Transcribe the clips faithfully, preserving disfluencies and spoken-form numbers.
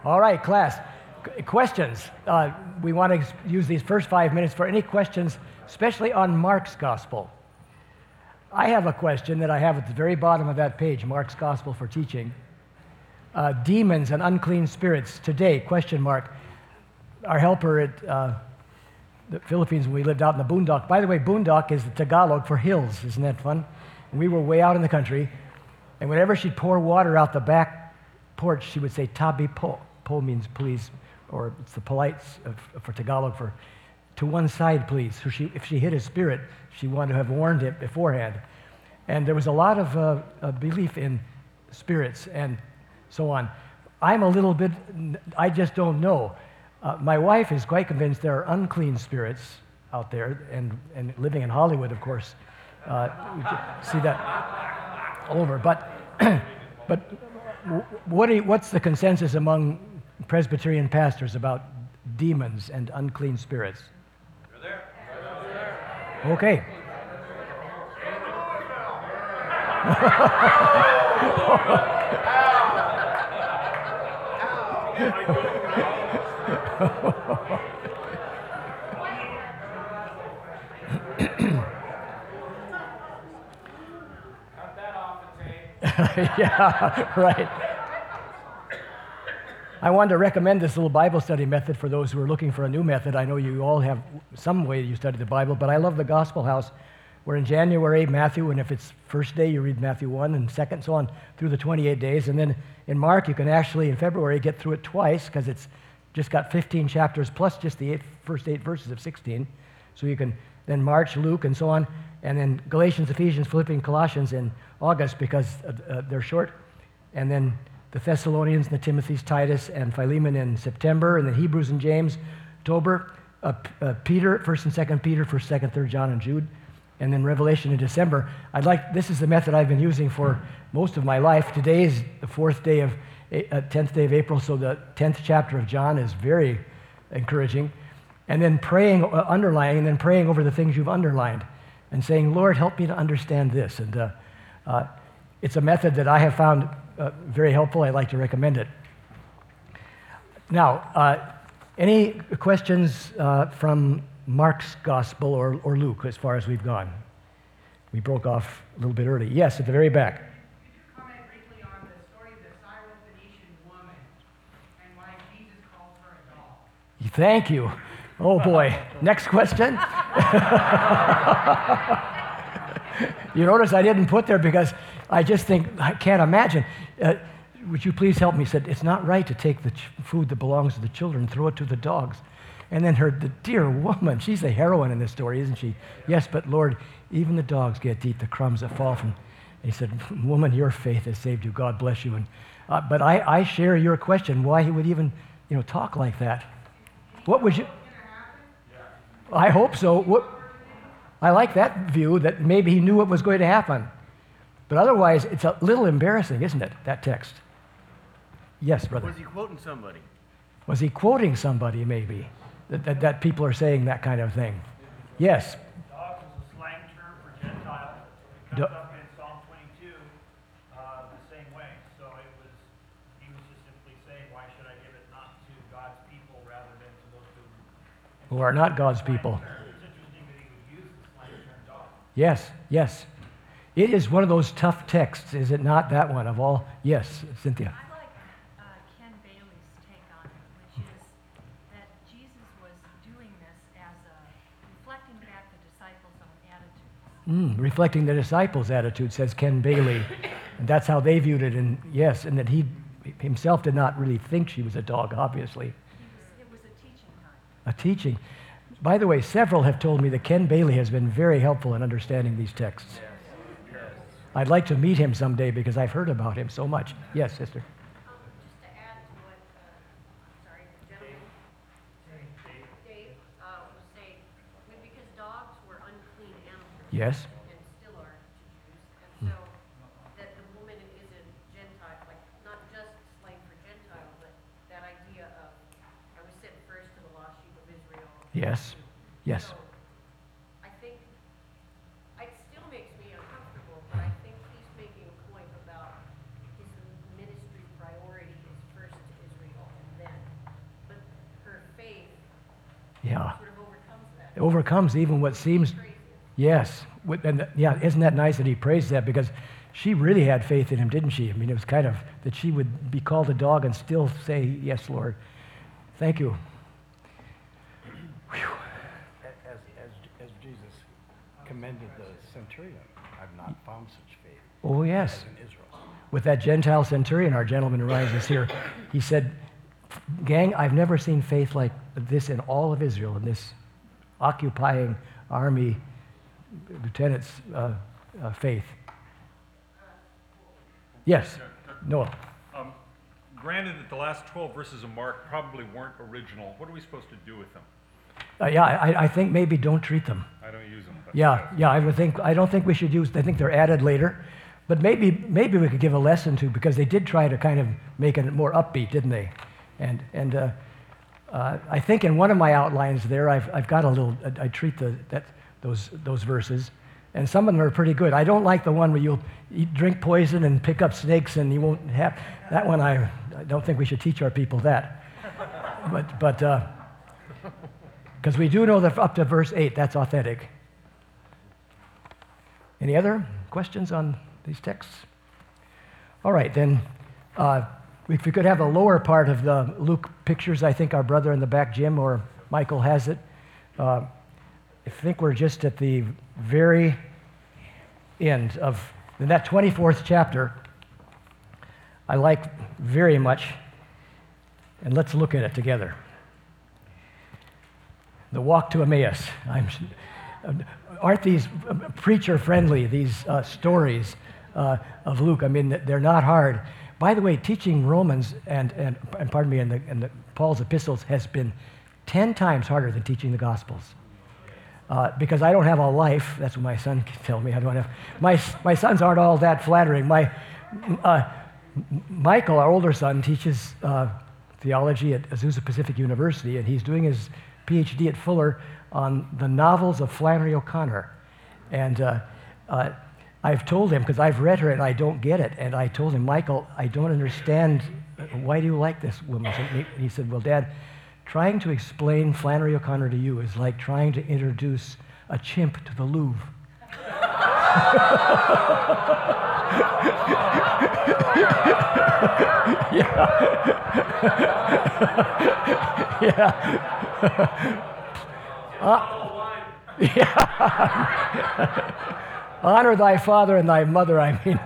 All right, class. Qu- Questions. Uh, we want to use these first five minutes for any questions, especially on Mark's Gospel. I have a question that I have at the very bottom of that page, Mark's Gospel for Teaching. Uh, demons and unclean spirits today, question mark. Our helper at uh, the Philippines, when we lived out in the boondock. By the way, boondock is the Tagalog for hills. Isn't that fun? And we were way out in the country, and whenever she'd pour water out the back porch, she would say, "Tabi po." Po means please, or it's the polite of, for Tagalog for to one side, please. So she, if she hit a spirit, she wanted to have warned it beforehand. And there was a lot of uh, uh, belief in spirits and so on. I'm a little bit, I just don't know. Uh, my wife is quite convinced there are unclean spirits out there, and, and living in Hollywood, of course, uh, we see that all over. But, but what do you, what's the consensus among Presbyterian pastors about demons and unclean spirits? You're there. You're there. Okay. Cut that off the tape. Yeah, right. I wanted to recommend this little Bible study method for those who are looking for a new method. I know you all have some way you study the Bible, but I love the Gospel House, where in January, Matthew, and if it's first day, you read Matthew one, and second, so on, through the twenty-eight days. And then in Mark, you can actually, in February, get through it twice, because it's just got fifteen chapters, plus just the eight, first eight verses of sixteen. So you can then March, Luke, and so on, and then Galatians, Ephesians, Philippians, Colossians in August, because uh, uh, they're short, and then the Thessalonians, the Timothy's, Titus, and Philemon in September, and then Hebrews and James, October, uh, uh, Peter, First and Second Peter, First, Second, Third John, and Jude, and then Revelation in December. I'd like, this is the method I've been using for most of my life. Today is the fourth day of, uh, tenth day of April, so the tenth chapter of John is very encouraging. And then praying, uh, underlining, and then praying over the things you've underlined, and saying, Lord, help me to understand this. And uh, uh, it's a method that I have found uh, very helpful. I'd like to recommend it. Now, uh, any questions uh, from Mark's Gospel or, or Luke as far as we've gone? We broke off a little bit early. Yes, at the very back. Could you comment briefly on the story of the Syrophoenician woman and why Jesus calls her a doll? Thank you. Oh boy. Next question. You notice I didn't put there because I just think, I can't imagine. Uh, would you please help me? He said, it's not right to take the ch- food that belongs to the children and throw it to the dogs. And then her, the dear woman, she's the heroine in this story, isn't she? Yes, but Lord, even the dogs get to eat the crumbs that fall from. And he said, woman, your faith has saved you. God bless you. And, uh, but I, I share your question, why he would even, you know, talk like that. What would you? I hope so. What, I like that view that maybe he knew what was going to happen. But otherwise, it's a little embarrassing, isn't it, that text? Yes, brother. Was he quoting somebody? Was he quoting somebody, maybe, that, that, that people are saying that kind of thing? Yes. Dog is a slang term for Gentile. It Do- comes up in Psalm twenty-two uh, the same way. So it was, he was just simply saying, why should I give it not to God's people rather than to those who... Who are not God's people. It's interesting that he would use the slang term dog. Yes, yes. It is one of those tough texts, is it not, that one of all? Yes, Cynthia. I like uh, Ken Bailey's take on it, which is that Jesus was doing this as a reflecting back the disciples' own attitudes. Mm, reflecting the disciples' attitude, says Ken Bailey. And that's how they viewed it, and yes, and that he himself did not really think she was a dog, obviously. He was, it was a teaching time. A teaching. By the way, several have told me that Ken Bailey has been very helpful in understanding these texts. I'd like to meet him someday because I've heard about him so much. Yes, sister. Um, just to add to what, uh, sorry, the gentleman, Dave, uh, was saying, I mean, because dogs were unclean animals. Yes. And still are to Jews, and so that the woman is a Gentile, like, not just slain for Gentile, but that idea of, I was sent first to the lost sheep of Israel. Yes. Yes. So, I think, it still makes me uncomfortable, but I think he's making a point about his ministry priority is first to Israel, and overcomes even what seems. Yes. With- And yeah, isn't that nice that he praised that? Because she really had faith in him, didn't she? I mean, it was kind of that she would be called a dog and still say, yes, Lord. Thank you. Whew. As, as, as Jesus commended the centurion, I've not found such faith Oh, yes. as in Israel. With that Gentile centurion, our gentleman who rises here, he said, gang, I've never seen faith like this in all of Israel, in this occupying army lieutenant's uh, uh, faith. Yes, Noah. Um, granted that the last twelve verses of Mark probably weren't original, what are we supposed to do with them? Uh, yeah, I, I think maybe don't treat them. I don't use them. But Yeah, yeah, I would think, I don't think we should use, I think they're added later, but maybe, maybe we could give a lesson to, because they did try to kind of make it more upbeat, didn't they? And, and uh, uh, I think in one of my outlines there, I've, I've got a little, I, I treat the, that, those, those verses, and some of them are pretty good. I don't like the one where you'll eat, drink poison and pick up snakes and you won't have, that one I, I don't think we should teach our people that. But, but, uh, because we do know that up to verse eight, that's authentic. Any other questions on these texts? All right, then, uh, if we could have the lower part of the Luke pictures, I think our brother in the back, Jim, or Michael has it. Uh, I think we're just at the very end of, in that twenty-fourth chapter, I like very much, and let's look at it together. The walk to Emmaus. I'm, aren't these preacher-friendly, these uh, stories uh, of Luke? I mean, they're not hard. By the way, teaching Romans and, and, and pardon me, and, the, and the, Paul's epistles has been ten times harder than teaching the Gospels. Uh, because I don't have a life. That's what my son can tell me. I don't have, my, my sons aren't all that flattering. My, uh, Michael, our older son, teaches uh, theology at Azusa Pacific University, and he's doing his P H D at Fuller on the novels of Flannery O'Connor. And uh, uh, I've told him, because I've read her and I don't get it, and I told him, Michael, I don't understand, why do you like this woman? And he said, well, Dad, trying to explain Flannery O'Connor to you is like trying to introduce a chimp to the Louvre. yeah. yeah. uh, yeah. Honor thy father and thy mother, I mean.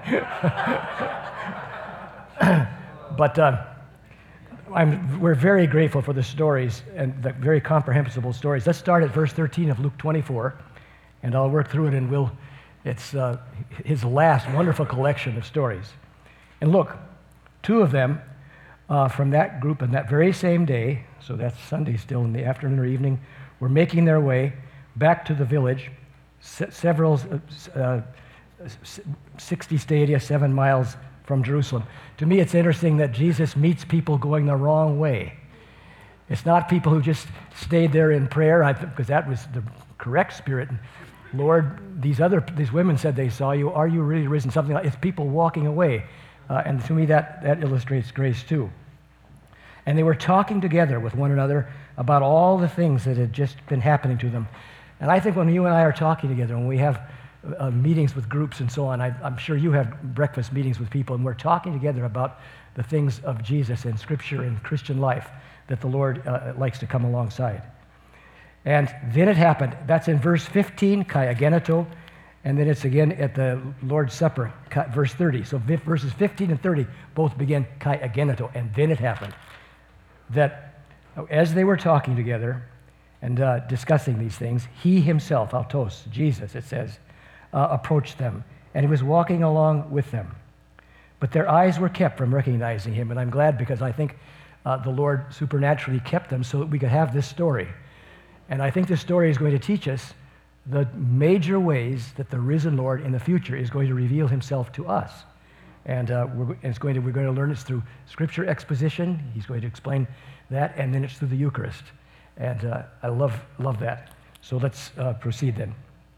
but uh, I'm, we're very grateful for the stories and the very comprehensible stories. Let's start at verse thirteen of Luke twenty-four, and I'll work through it, and we'll, it's uh, his last wonderful collection of stories. And look, two of them uh, from that group on that very same day, so that's Sunday still in the afternoon or evening, were making their way back to the village, se- several, uh, uh, sixty stadia, seven miles from Jerusalem. To me, it's interesting that Jesus meets people going the wrong way. It's not people who just stayed there in prayer, because that was the correct spirit. Lord, these other these women said they saw you. Are you really risen? Something like it's people walking away, uh, and to me that that illustrates grace too. And they were talking together with one another about all the things that had just been happening to them. And I think when you and I are talking together, when we have uh, meetings with groups and so on, I, I'm sure you have breakfast meetings with people, and we're talking together about the things of Jesus and Scripture and Christian life that the Lord uh, likes to come alongside. And then it happened. That's in verse fifteen, kai ageneto, and then it's again at the Lord's Supper, kai, verse thirty. So verses fifteen and thirty both begin kai ageneto, and then it happened that as they were talking together and uh, discussing these things, he himself, autos, Jesus, it says, uh, approached them, and he was walking along with them. But their eyes were kept from recognizing him, and I'm glad, because I think uh, the Lord supernaturally kept them so that we could have this story. And I think this story is going to teach us the major ways that the risen Lord in the future is going to reveal himself to us. And uh, we're, it's going to, we're going to learn this through Scripture exposition. He's going to explain that, and then it's through the Eucharist. And uh, I love, love that. So let's uh, proceed then.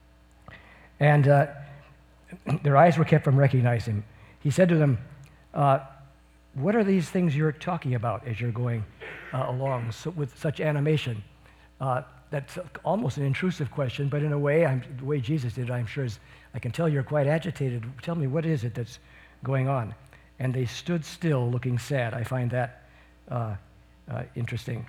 And uh, their eyes were kept from recognizing him. He said to them, uh, what are these things you're talking about as you're going uh, along so, with such animation? Uh, that's almost an intrusive question, but in a way, I'm, the way Jesus did it, I'm sure is, I can tell you're quite agitated. Tell me, what is it that's going on? And they stood still, looking sad. I find that uh, uh, interesting.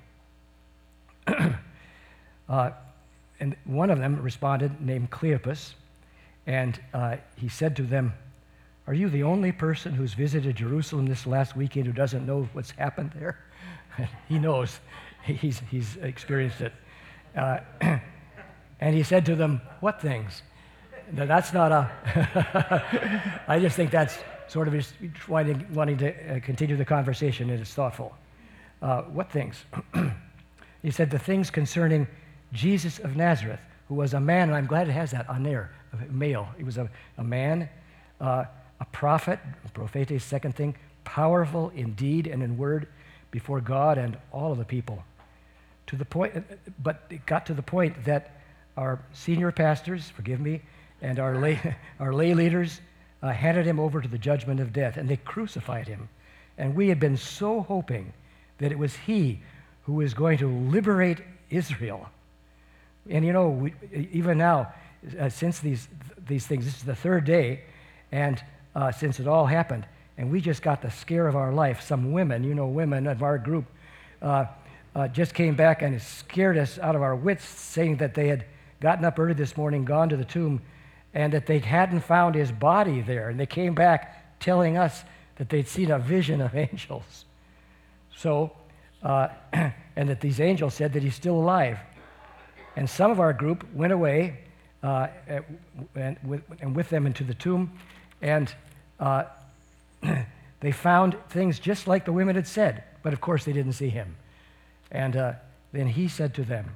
uh, and one of them responded, named Cleopas, and uh, he said to them, "Are you the only person who's visited Jerusalem this last weekend who doesn't know what's happened there?" He knows. He's, he's experienced it. Uh, and he said to them, "What things?" Now, that's not a... I just think that's sort of just wanting, wanting to uh, continue the conversation, and it's thoughtful. Uh, what things? He said, "The things concerning Jesus of Nazareth, who was a man," and I'm glad it has that on there, a male. He was a, a man, uh, a prophet, prophetes, second thing, powerful in deed and in word before God and all of the people. To the point, but it got to the point that our senior pastors, forgive me, and our lay, our lay leaders uh, handed him over to the judgment of death, and they crucified him. And we had been so hoping that it was he who was going to liberate Israel. And you know, we, even now, uh, since these these things, this is the third day, and uh, since it all happened, and we just got the scare of our life. Some women, you know, women of our group, uh, uh, just came back and scared us out of our wits, saying that they had gotten up early this morning, gone to the tomb, and that they hadn't found his body there. And they came back telling us that they'd seen a vision of angels. So, uh, and that these angels said that he's still alive. And some of our group went away uh, and, with, and with them into the tomb, and uh, they found things just like the women had said, but of course they didn't see him. And uh, then he said to them,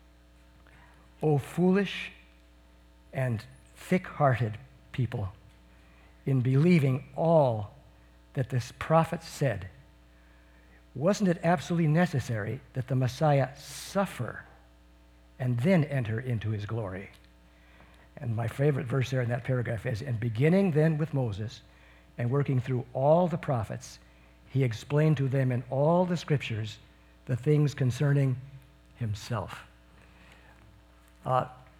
"O foolish and thick-hearted people, in believing all that this prophet said, wasn't it absolutely necessary that the Messiah suffer and then enter into his glory?" And my favorite verse there in that paragraph is, "And beginning then with Moses and working through all the prophets, he explained to them in all the scriptures the things concerning himself." Uh,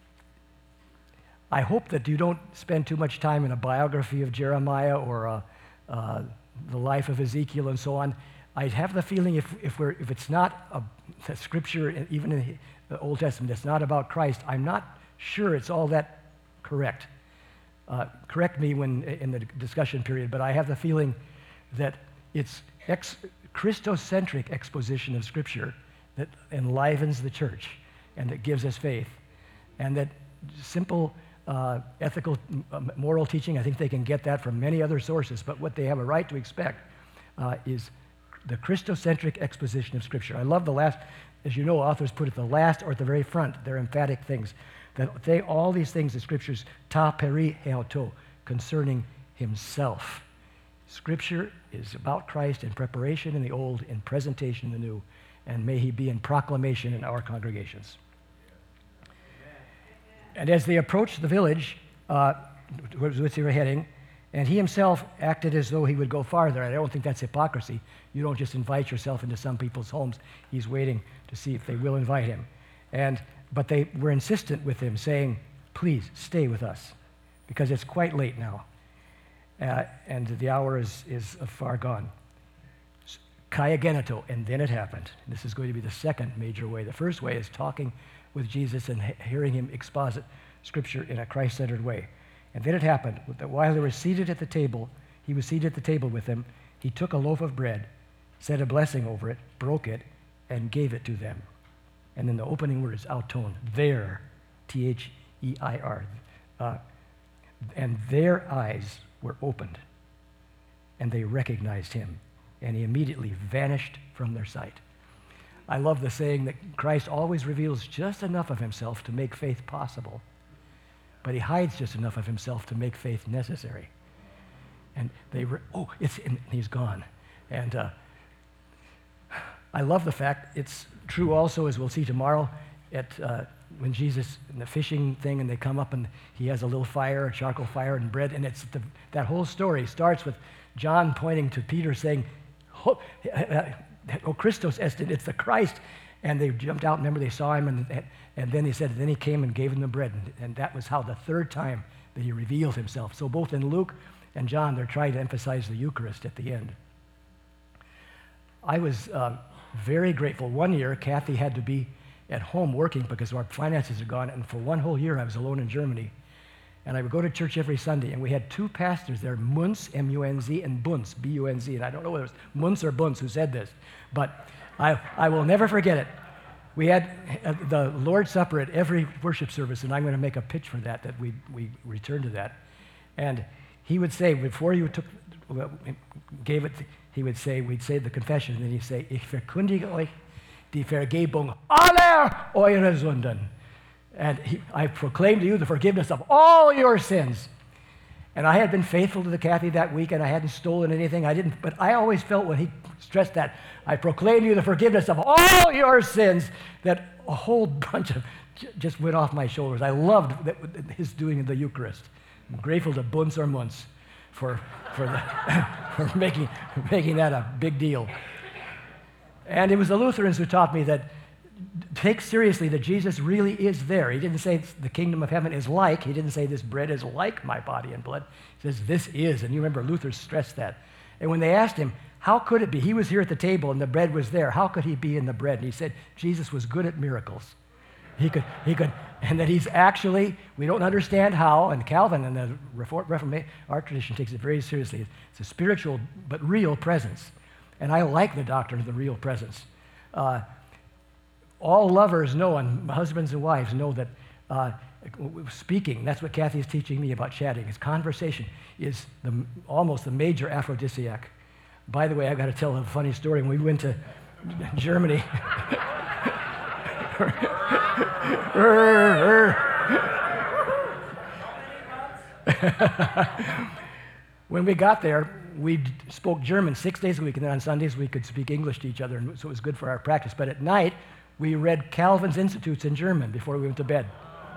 I hope that you don't spend too much time in a biography of Jeremiah or a, uh, the life of Ezekiel and so on. I have the feeling if, if, we're, if it's not a, a scripture, even in the Old Testament, it's not about Christ, I'm not sure it's all that correct. Uh, correct me when in the discussion period, but I have the feeling that it's ex- Christocentric exposition of Scripture that enlivens the church and that gives us faith, and that simple uh, ethical, uh, moral teaching, I think they can get that from many other sources, but what they have a right to expect uh, is the Christocentric exposition of Scripture. I love the last, as you know, authors put it the last or at the very front. They're emphatic things. That they, all these things, the Scriptures, ta peri heoto, concerning himself. Scripture is about Christ in preparation in the old, in presentation in the new, and may he be in proclamation in our congregations. And as they approached the village, uh, towards which they were heading, and he himself acted as though he would go farther. I don't think that's hypocrisy. You don't just invite yourself into some people's homes. He's waiting to see if they will invite him. And but they were insistent with him, saying, "Please stay with us, because it's quite late now, uh, and the hour is, is far gone." Kai geneto, and then it happened. This is going to be the second major way. The first way is talking with Jesus and he- hearing him exposit Scripture in a Christ-centered way. And then it happened that while they were seated at the table, he was seated at the table with them, he took a loaf of bread, said a blessing over it, broke it, and gave it to them. And then the opening word is auton, there, T H E I R. Uh, and their eyes were opened, and they recognized him, and he immediately vanished from their sight. I love the saying that Christ always reveals just enough of himself to make faith possible, but he hides just enough of himself to make faith necessary. And they were, oh, it's, and he's gone. And uh, I love the fact it's true also, as we'll see tomorrow, at uh, when Jesus, in the fishing thing, and they come up and he has a little fire, a charcoal fire and bread, and it's the, that whole story starts with John pointing to Peter saying, "Oh, oh Christos est, it's the Christ." And they jumped out. Remember, they saw him, and, and, and then he said, then he came and gave them the bread. And, and that was how the third time that he revealed himself. So both in Luke and John, they're trying to emphasize the Eucharist at the end. I was uh, very grateful. One year, Kathy had to be at home working because our finances had gone, and for one whole year, I was alone in Germany. And I would go to church every Sunday, and we had two pastors there, Munz, M U N Z, and Bunz, B U N Z. And I don't know whether it was Munz or Bunz who said this, but I, I will never forget it. We had uh, the Lord's Supper at every worship service, and I'm going to make a pitch for that, that we, we return to that. And he would say, before you took, well, gave it, he would say, we'd say the confession, and then he'd say, Ich verkündige euch die Vergebung aller eure Sünden. And he, I proclaim to you the forgiveness of all your sins. And I had been faithful to the Kathy that week, and I hadn't stolen anything. I didn't, but I always felt when he stressed that, I proclaim to you the forgiveness of all your sins, that a whole bunch of j- just went off my shoulders. I loved that, his doing the Eucharist. I'm grateful to Bunz or Munz for for, the, for making making that a big deal. And it was the Lutherans who taught me that take seriously that Jesus really is there. He didn't say the kingdom of heaven is like. He didn't say this bread is like my body and blood. He says this is. And you remember Luther stressed that. And when they asked him, how could it be? He was here at the table and the bread was there. How could he be in the bread? And he said, Jesus was good at miracles. He could, he could, and that he's actually, we don't understand how, and Calvin and the Reformation, our tradition takes it very seriously. It's a spiritual but real presence. And I like the doctrine of the real presence. Uh, All lovers know, and husbands and wives know that uh, speaking, that's what Kathy is teaching me about chatting, is conversation is the, almost the major aphrodisiac. By the way, I've got to tell a funny story. When we went to Germany, when we got there, we spoke German six days a week, and then on Sundays we could speak English to each other, and so it was good for our practice. But at night, we read Calvin's Institutes in German before we went to bed.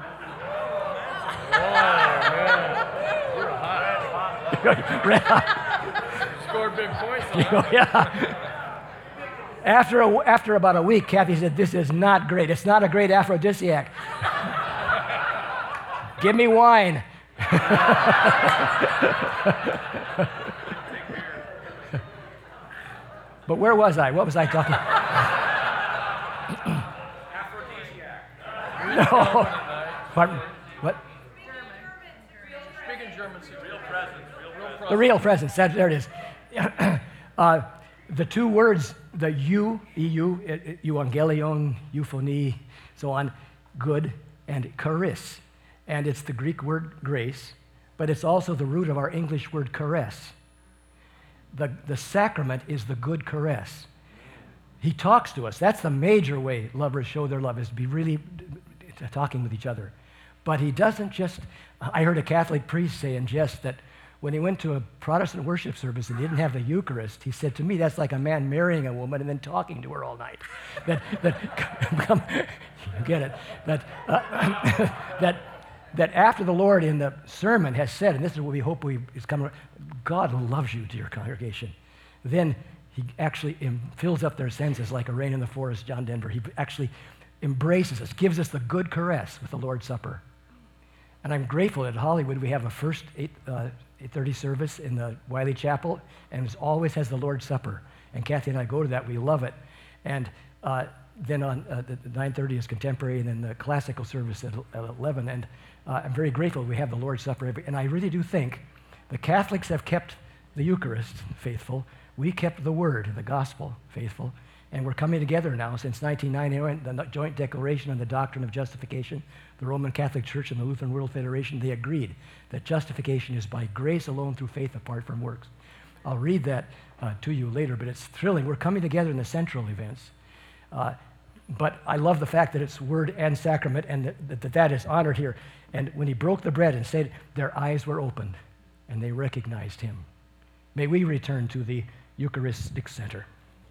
Red hot. Scored big points. Yeah. After, a, after about a week, Kathy said, this is not great. It's not a great aphrodisiac. Give me wine. But where was I? What was I talking about? No. Pardon? What? Speaking German, real presence, real presence. The real presence. That, there it is. uh, the two words, the eu, eu, euangelion, euphony, so on, good, and charis. And it's the Greek word grace, but it's also the root of our English word caress. The, the sacrament is the good caress. He talks to us. That's the major way lovers show their love, is to be really talking with each other. But he doesn't just, I heard a Catholic priest say in jest that when he went to a Protestant worship service and he didn't have the Eucharist, he said, to me, that's like a man marrying a woman and then talking to her all night. That, that, come, you get it, that, uh, that, that after the Lord in the sermon has said, and this is what we hope we is coming, God loves you, dear congregation, then he actually em- fills up their senses like a rain in the forest, John Denver. He actually embraces us, gives us the good caress with the Lord's Supper. And I'm grateful that at Hollywood we have a first eight, uh, eight thirty service in the Wiley Chapel, and it always has the Lord's Supper. And Kathy and I go to that. We love it. And uh, then on uh, the nine thirty is contemporary, and then the classical service at, at eleven. And uh, I'm very grateful we have the Lord's Supper. Every, and I really do think the Catholics have kept the Eucharist faithful. We kept the Word, the Gospel, faithful. And we're coming together now since nineteen ninety-one, the Joint Declaration on the Doctrine of Justification. The Roman Catholic Church and the Lutheran World Federation, they agreed that justification is by grace alone through faith apart from works. I'll read that uh, to you later, but it's thrilling. We're coming together in the central events. Uh, but I love the fact that it's word and sacrament, and that, that that is honored here. And when he broke the bread and said, their eyes were opened, and they recognized him. May we return to the Eucharistic center.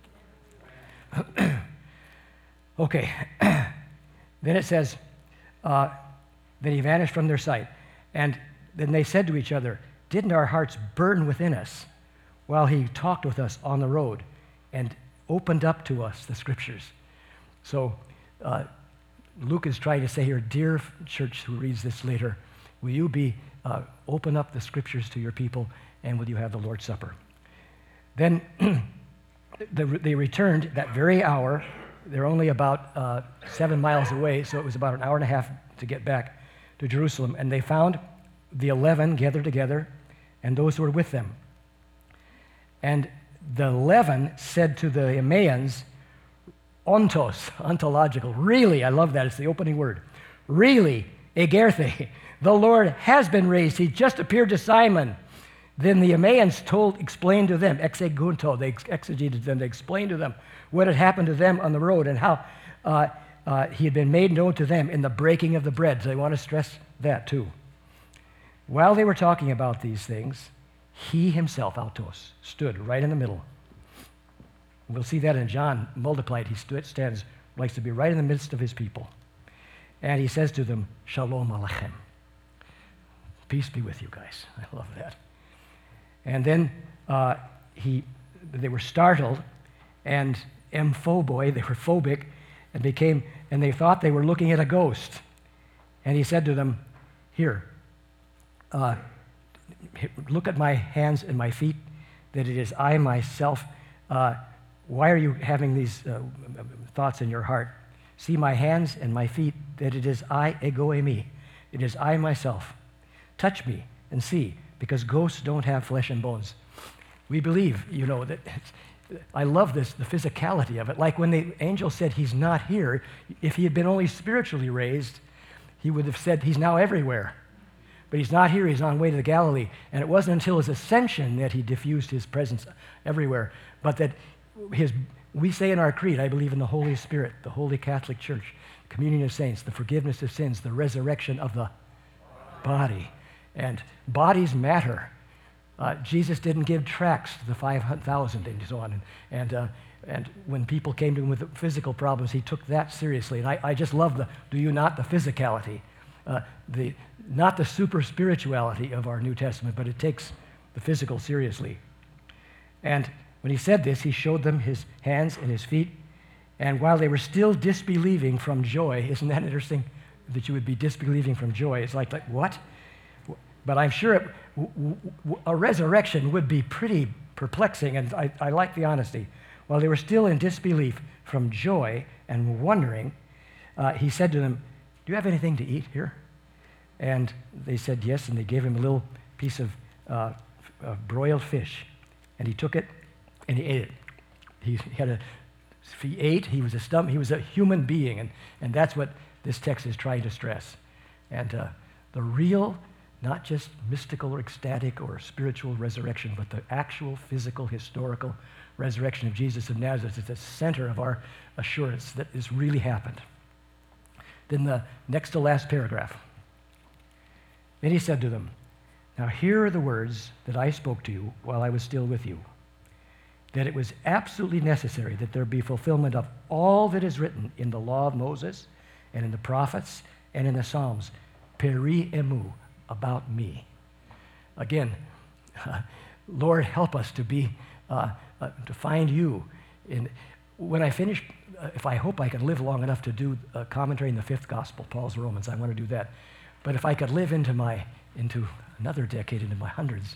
Okay. Then it says, uh, then he vanished from their sight. And then they said to each other, didn't our hearts burn within us while he talked with us on the road and opened up to us the scriptures? So uh, Luke is trying to say here, dear church who reads this later, will you be uh, open up the scriptures to your people, and will you have the Lord's Supper? Then the, they returned that very hour. They're only about uh, seven miles away, so it was about an hour and a half to get back to Jerusalem. And they found the eleven gathered together and those who were with them. And the eleven said to the Emmaeans, ontos, ontological, really, I love that, it's the opening word. Really, egerthe, the Lord has been raised. He just appeared to Simon. Then the Emmaeans told, explained to them, exegunto, they exegeted them, they explained to them what had happened to them on the road and how uh, uh, he had been made known to them in the breaking of the bread. So they want to stress that too. While they were talking about these things, he himself, autos, stood right in the middle. We'll see that in John multiplied. He stood, stands, likes to be right in the midst of his people. And he says to them, Shalom Alechem. Peace be with you guys. I love that. And then uh, he, they were startled and emphoboi, they were phobic, and became, and they thought they were looking at a ghost. And he said to them, here, uh, look at my hands and my feet, that it is I myself. Uh, why are you having these uh, thoughts in your heart? See my hands and my feet, that it is I, ego eimi. It is I myself. Touch me and see, because ghosts don't have flesh and bones. We believe, you know, that I love this, the physicality of it. Like when the angel said he's not here, if he had been only spiritually raised, he would have said he's now everywhere. But he's not here, he's on way to the Galilee. And it wasn't until his ascension that he diffused his presence everywhere. But that his, we say in our creed, I believe in the Holy Spirit, the Holy Catholic Church, communion of saints, the forgiveness of sins, the resurrection of the body. And bodies matter. Uh, Jesus didn't give tracts to the five thousand and so on. And, and, uh, and when people came to him with physical problems, he took that seriously. And I, I just love the, do you not, the physicality. Uh, the, not the super spirituality of our New Testament, but it takes the physical seriously. And when he said this, he showed them his hands and his feet. And while they were still disbelieving from joy, isn't that interesting that you would be disbelieving from joy? It's like, like what? But I'm sure it, w- w- a resurrection would be pretty perplexing, and I, I like the honesty. While they were still in disbelief from joy and wondering, uh, he said to them, do you have anything to eat here? And they said yes, and they gave him a little piece of, uh, of broiled fish. And he took it, and he ate it. He, he had a, he ate, he was a stum- he was a human being, and, and that's what this text is trying to stress. And uh, the real, not just mystical or ecstatic or spiritual resurrection, but the actual physical, historical resurrection of Jesus of Nazareth is the center of our assurance that this really happened. Then the next to last paragraph. Then he said to them, now here are the words that I spoke to you while I was still with you, that it was absolutely necessary that there be fulfillment of all that is written in the law of Moses and in the prophets and in the Psalms, peri emu, about me. Again, uh, Lord, help us to be, uh, uh, to find you. In, when I finish, uh, if I hope I can live long enough to do a commentary in the fifth gospel, Paul's Romans, I want to do that. But if I could live into my, into another decade, into my hundreds,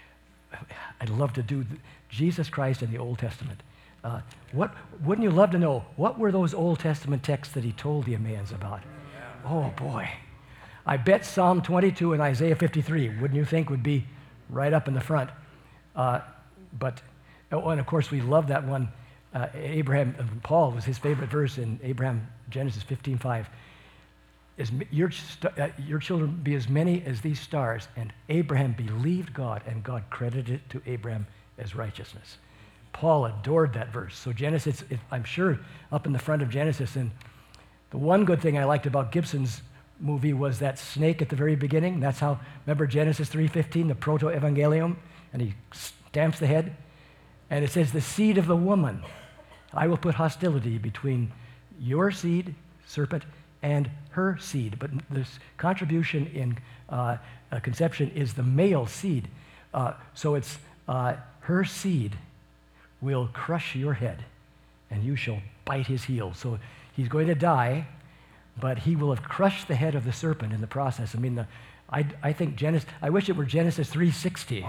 I'd love to do Jesus Christ in the Old Testament. Uh, what, wouldn't you love to know, what were those Old Testament texts that he told the Emmaeans about? Oh boy. I bet Psalm twenty-two and Isaiah fifty-three, wouldn't you think, would be right up in the front. Uh, but, oh, and of course we love that one. Uh, Abraham, uh, Paul was his favorite verse in Abraham, Genesis fifteen five. As your, st- uh, your children be as many as these stars, and Abraham believed God, and God credited it to Abraham as righteousness. Paul adored that verse. So Genesis, it, I'm sure, up in the front of Genesis. And the one good thing I liked about Gibson's movie was that snake at the very beginning. That's how, remember Genesis three fifteen, the proto-evangelium, and he stamps the head, and it says, the seed of the woman. I will put hostility between your seed, serpent, and her seed. But this contribution in uh, uh, conception is the male seed. Uh, so it's uh, her seed will crush your head, and you shall bite his heel. So he's going to die, but he will have crushed the head of the serpent in the process. I mean, the, I, I think Genesis, I wish it were Genesis three sixty.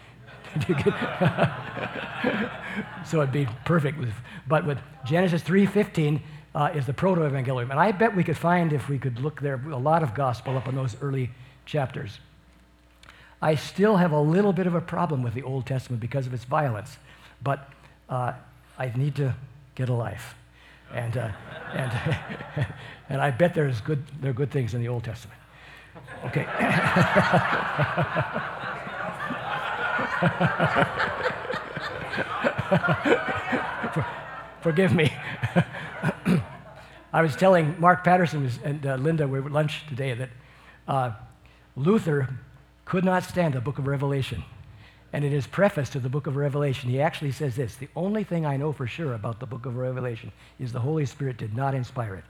So it'd be perfect. With, but with Genesis three fifteen uh, is the proto-evangelium. And I bet we could find, if we could look there, a lot of gospel up in those early chapters. I still have a little bit of a problem with the Old Testament because of its violence, but uh, I need to get a life. And, uh, and, and I bet there's good, there are good things in the Old Testament. Okay. For, forgive me. I was telling Mark Patterson was, and uh, Linda, we were at lunch today, that uh, Luther could not stand the book of Revelation. And in his preface to the book of Revelation, he actually says this: the only thing I know for sure about the book of Revelation is the Holy Spirit did not inspire it.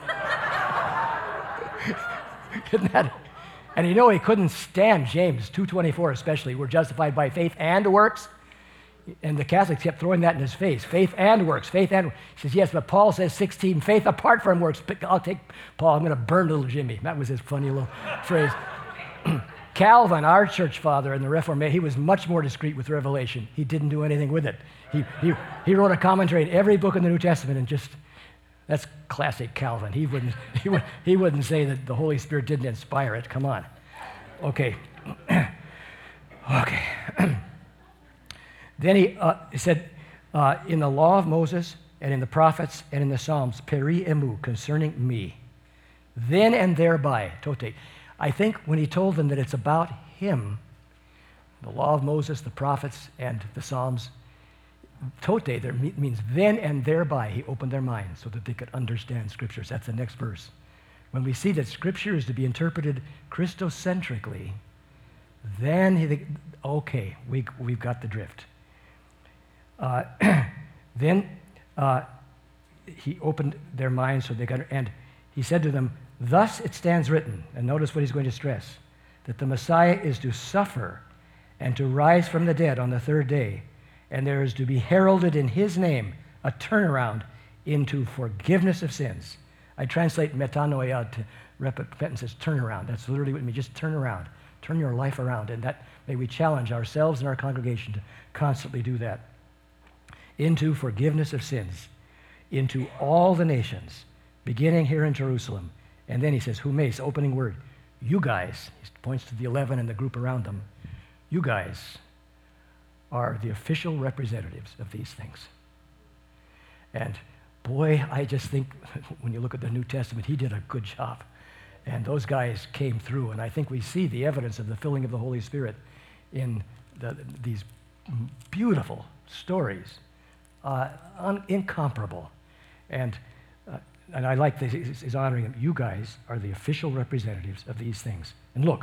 Isn't that? And you know he couldn't stand James two twenty-four especially. We're justified by faith and works. And the Catholics kept throwing that in his face. Faith and works, faith and works. He says, yes, but Paul says sixteen, faith apart from works. I'll take Paul, I'm going to burn little Jimmy. That was his funny little phrase. Calvin, our church father in the Reformation, he was much more discreet with Revelation. He didn't do anything with it. He, he, he wrote a commentary in every book in the New Testament and just, that's classic Calvin. He wouldn't, he, would, he wouldn't say that the Holy Spirit didn't inspire it. Come on. Okay. Okay. Then he, uh, he said, uh, in the law of Moses and in the prophets and in the Psalms, peri emu, concerning me. Then and thereby, tote. I think when he told them that it's about him, the law of Moses, the prophets, and the Psalms, tote there means then and thereby he opened their minds so that they could understand scriptures. That's the next verse. When we see that scripture is to be interpreted Christocentrically, then he, okay, we, we've got the drift. Uh, then uh, he opened their minds so they got, and he said to them, thus it stands written, and notice what he's going to stress, that the Messiah is to suffer and to rise from the dead on the third day, and there is to be heralded in his name a turnaround into forgiveness of sins. I translate metanoia to repentance as turnaround. That's literally what it means, just turn around. Turn your life around, and that may we challenge ourselves and our congregation to constantly do that. Into forgiveness of sins, into all the nations, beginning here in Jerusalem. And then he says, who makes, opening word, you guys, he points to the eleven and the group around them, you guys are the official representatives of these things. And boy, I just think when you look at the New Testament, he did a good job. And those guys came through, and I think we see the evidence of the filling of the Holy Spirit in the, these beautiful stories, uh, un- incomparable. And uh, and I like this, he's honoring them. You guys are the official representatives of these things. And look,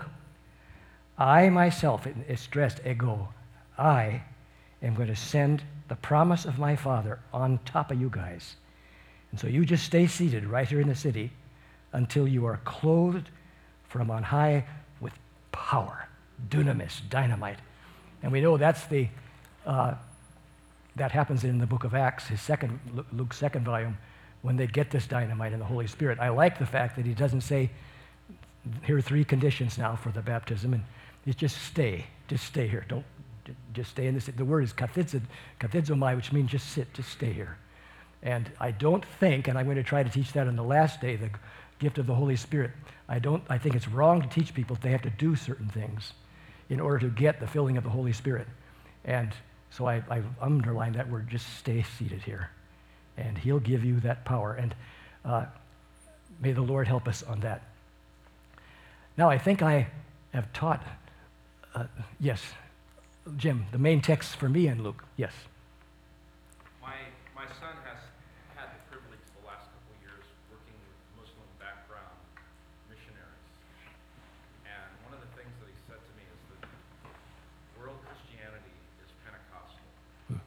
I myself, it's stressed, ego, I am going to send the promise of my Father on top of you guys. And so you just stay seated right here in the city until you are clothed from on high with power, dunamis, dynamite. And we know that's the, uh, that happens in the book of Acts, his second, Luke's second volume, when they get this dynamite in the Holy Spirit. I like the fact that he doesn't say, here are three conditions now for the baptism, and it's just stay, just stay here. Don't, just stay in this. The word is kathizomai, which means just sit, just stay here. And I don't think, and I'm going to try to teach that on the last day, the gift of the Holy Spirit, I don't, I think it's wrong to teach people that they have to do certain things in order to get the filling of the Holy Spirit. And so I, I've underlined that word, just stay seated here. And he'll give you that power. And uh, may the Lord help us on that. Now, I think I have taught, uh, yes, Jim, the main text for me in Luke, yes. My, my son has had the privilege the last couple of years working with Muslim background missionaries. And one of the things that he said to me is that world Christianity is Pentecostal. Hmm.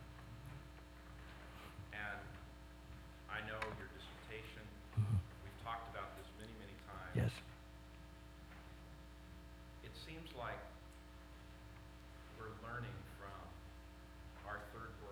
And I know your dissertation, Mm-hmm. we've talked about this many, many times. Yes. It seems like we're learning from our third world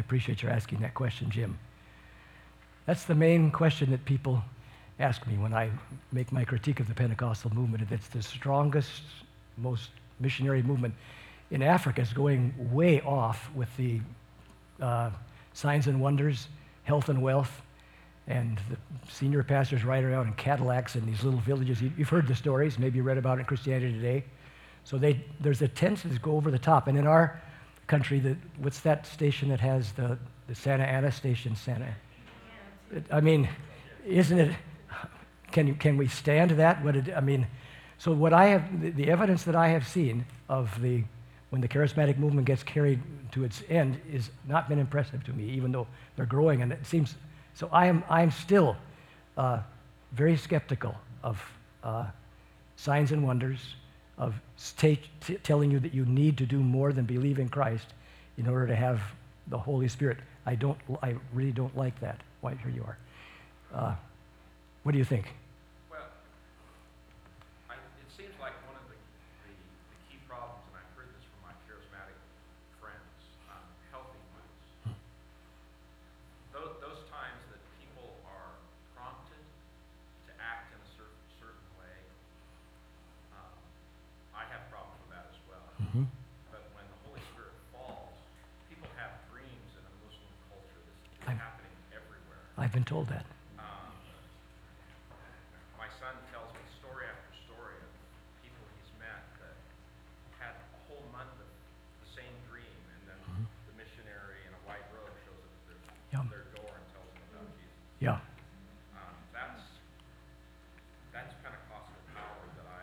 appreciate your asking that question, Jim. That's the main question that people ask me when I make my critique of the Pentecostal movement. It's the strongest, most missionary movement in Africa. Is going way off with the uh, signs and wonders, health and wealth, and the senior pastors ride around in Cadillacs in these little villages. You- You've heard the stories, maybe you read about it in Christianity Today. So they, there's a tendency to go over the top. And in our country, the, what's that station that has the, the Santa Ana station? Santa. It, I mean, isn't it? Can you can we stand that? What it, I mean, so what I have, the, the evidence that I have seen of the when the charismatic movement gets carried to its end is not been impressive to me, even though they're growing, and it seems. So I am I am still uh, very skeptical of uh, signs and wonders, of sta- t- telling you that you need to do more than believe in Christ in order to have the Holy Spirit. I don't. I really don't like that. Why, here you are. Uh, what do you think? Well, I, it seems like one of the, the, the key problems, and I've heard this from my charismatic friends, um, healthy ones, those, those times that people are prompted to act in a certain, certain way, um, I have problems with that as well. Mm-hmm. But when the Holy Spirit falls, people have dreams in a Muslim culture that's I'm- happening everywhere. I've been told that. Um, my son tells me story after story of people he's met that had a whole month of the same dream, and then the missionary in a white robe shows up at their, Yeah. their door and tells them about Jesus. Yeah. Um, that's that's Pentecostal power that I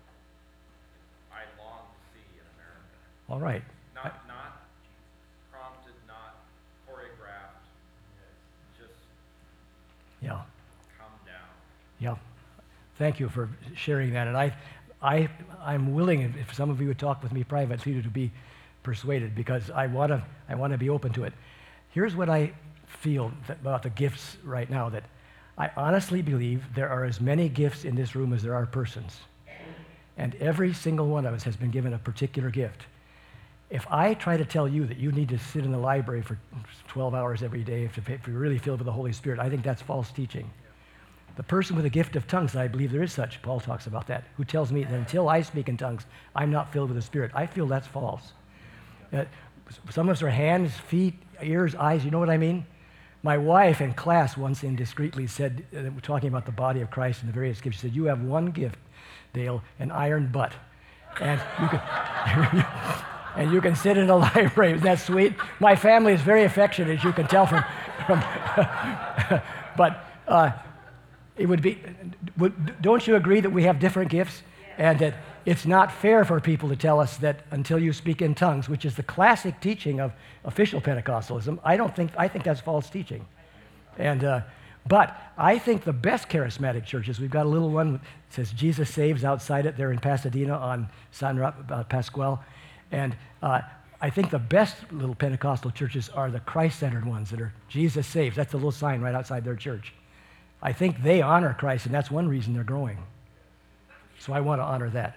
I long to see in America. All right. Not not prompted, not choreographed, just Yeah. calm down. Yeah. Thank you for sharing that. And I, I, I'm willing, if- if some of you would talk with me privately, to be persuaded, because I want to, I want to be open to it. Here's what I feel that, about the gifts right now, that I honestly believe there are as many gifts in this room as there are persons. And every single one of us has been given a particular gift. If I try to tell you that you need to sit in the library for twelve hours every day if, if you're really filled with the Holy Spirit, I think that's false teaching. The person with a gift of tongues, I believe there is such, Paul talks about that, who tells me that until I speak in tongues, I'm not filled with the Spirit. I feel that's false. Uh, some of us are hands, feet, ears, eyes, you know what I mean? My wife in class once indiscreetly said, uh, we're talking about the body of Christ and the various gifts, she said, you have one gift, Dale, an iron butt. And you can, and you can sit in a library. Isn't that sweet? My family is very affectionate, as you can tell from, from but uh, it would be, would, don't you agree that we have different gifts? And that it's not fair for people to tell us that until you speak in tongues, which is the classic teaching of official Pentecostalism, I don't think, I think that's false teaching. And, uh, but I think the best charismatic churches, we've got a little one that says Jesus Saves outside it there in Pasadena on San Ra- uh, Pascual. And uh, I think the best little Pentecostal churches are the Christ-centered ones that are Jesus Saves. That's the little sign right outside their church. I think they honor Christ, and that's one reason they're growing. So I want to honor that.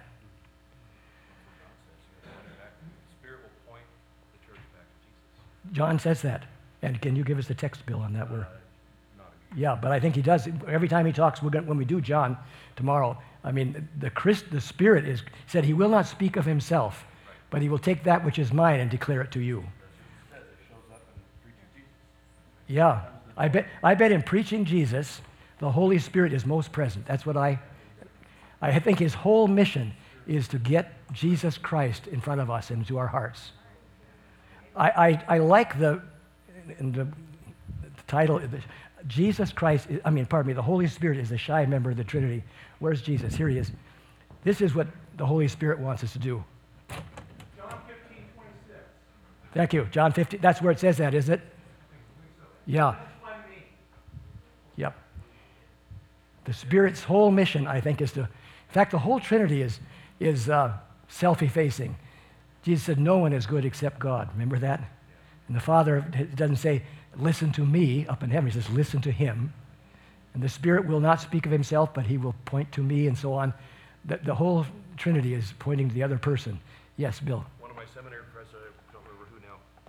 Spirit will point the church back to Jesus. John says that. And can you give us the text, Bill, on that? Word? Yeah, but I think he does. Every time he talks, we're going, when we do John tomorrow, I mean, the, Christ, the Spirit is said he will not speak of himself, but he will take that which is mine and declare it to you. Yeah, I bet, I bet in preaching Jesus, the Holy Spirit is most present. That's what I, I think his whole mission is to get Jesus Christ in front of us and into our hearts. I, I, I like the, in the, the title, the, Jesus Christ, is, I mean, pardon me, the Holy Spirit is the shy member of the Trinity. Where's Jesus? Here he is. This is what the Holy Spirit wants us to do. John fifteen twenty-six. Thank you. John fifteen, that's where it says that, is it? Yeah. Yep. The Spirit's whole mission, I think, is to, in fact, the whole Trinity is, is uh, self-effacing. Jesus said, no one is good except God. Remember that? And the Father doesn't say, listen to me up in heaven. He says, listen to him. And the Spirit will not speak of himself, but he will point to me and so on. The, the whole Trinity is pointing to the other person. Yes, Bill. One of my seminary professors, I don't remember who now,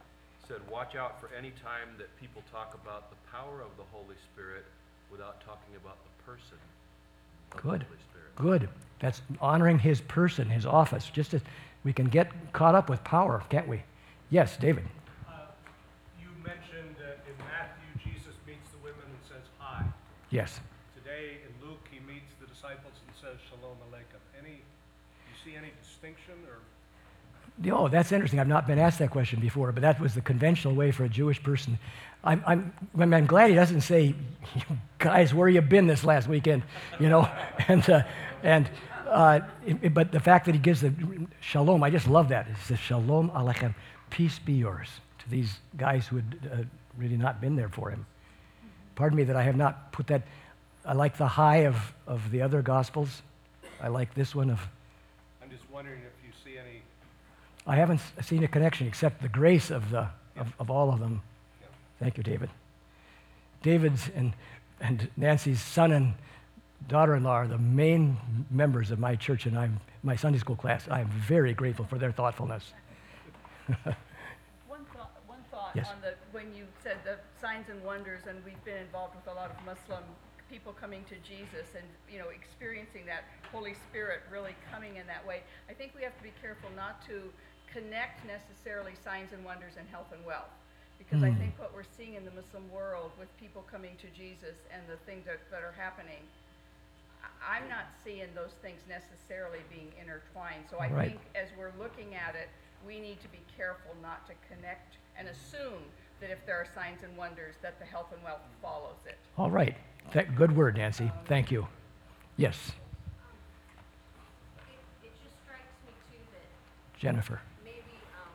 said, watch out for any time that people talk about the power of the Holy Spirit without talking about the person of Good. the Holy Spirit. Good. That's honoring his person, his office. Just as we can get caught up with power, can't we? Yes, David. Uh, You mentioned that in Matthew, Jesus meets the women and says hi. Yes. Today in Luke, he meets the disciples and says shalom aleichem. Any, you see any distinction or? Oh, that's interesting. I've not been asked that question before, but that was the conventional way for a Jewish person. I'm, I'm, I'm I'm glad he doesn't say, "You guys, where you been this last weekend?" You know, and uh, and uh, it- it- but the fact that he gives the shalom, I just love that. It says shalom aleichem, peace be yours, to these guys who had uh, really not been there for him. Pardon me that I have not put that. I like the high of of the other gospels. I like this one of. I'm just wondering if you see any, I haven't s- seen a connection except the grace of the of, of all of them. Yeah. Thank you, David. David's and and Nancy's son and daughter-in-law are the main members of my church, and I'm my Sunday school class. I am very grateful for their thoughtfulness. One thought, one thought Yes. on the, when you said the signs and wonders, and we've been involved with a lot of Muslim people coming to Jesus and, you know, experiencing that Holy Spirit really coming in that way. I think we have to be careful not to connect necessarily signs and wonders and health and wealth. Because I Mm. think what we're seeing in the Muslim world with people coming to Jesus and the things that, that are happening, I- I'm not seeing those things necessarily being intertwined. So I Right. think as we're looking at it, we need to be careful not to connect and assume that if there are signs and wonders, that the health and wealth follows it. All right. That, good word, Nancy. Thank you. Yes, It, it just strikes me too that Jennifer. maybe um,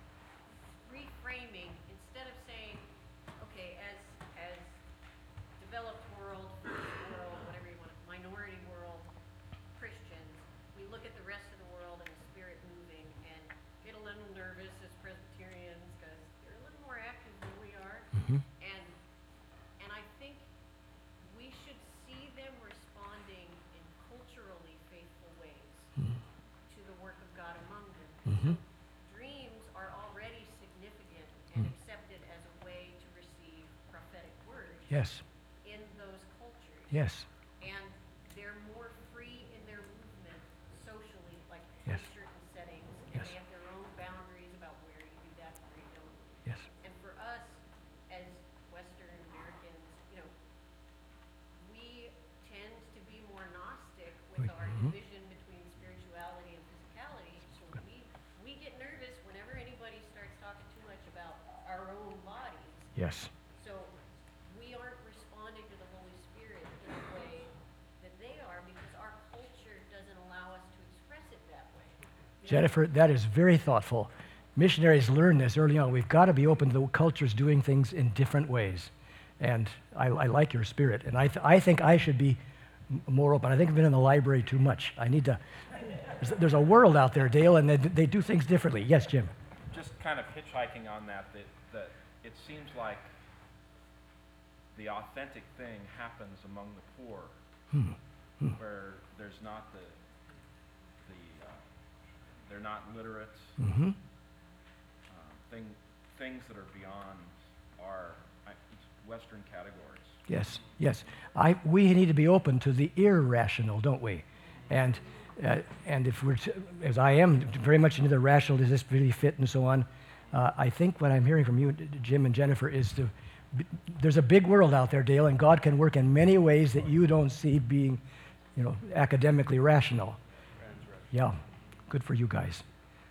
reframing, instead of saying, okay, as, as developed world, first world, whatever you want, minority world, Christians, we look at the rest of the world and the spirit moving and get a little nervous as Presbyterians because they're a little more active than we are. Mhm. And, and I think we should see them responding in culturally faithful ways to the work of God among them. Mhm. Dreams are already significant and accepted as a way to receive prophetic words Yes, in those cultures. yes, And they're more free in their movement socially, like Yes. in certain settings. Yes. And they have their own boundaries about where you do that, where you don't. yes. And for us, as Western Americans, you know, we tend to be more Gnostic with We- our mhm. division between spirituality and physicality. So we, we get nervous whenever anybody starts talking too much about our own bodies. Yes. So we aren't responding to the Holy Spirit in a way that they are because our culture doesn't allow us to express it that way. Jennifer, that is very thoughtful. Missionaries learn this early on. We've got to be open to the cultures doing things in different ways. And I, I like your spirit. And I, th- I think I should be m- more open. I think I've been in the library too much. I need to. There's, there's a world out there, Dale, and they, they do things differently. Yes, Jim. Just kind of hitchhiking on that, that, that it seems like the authentic thing happens among the poor, Hmm. where there's not the, the, uh, they're not literate, Mm-hmm. uh, thing, things that are beyond our I- Western categories. Yes, yes. I, we need to be open to the irrational, don't we? And, uh, and if we're, t- as I am very much into the rational, does this really fit and so on, uh, I think what I'm hearing from you, Jim and Jennifer, is to, b- there's a big world out there, Dale, and God can work in many ways that you don't see being, you know, academically rational. Yeah, good for you guys.